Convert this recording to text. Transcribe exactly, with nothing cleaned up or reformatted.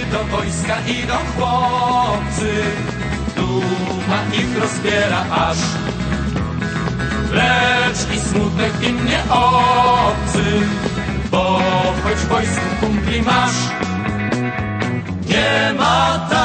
do wojska idą chłopcy, duma ich rozbiera aż, lecz i smutek im nie obcy, bo choć w wojsku kumpli masz, nie ma tak.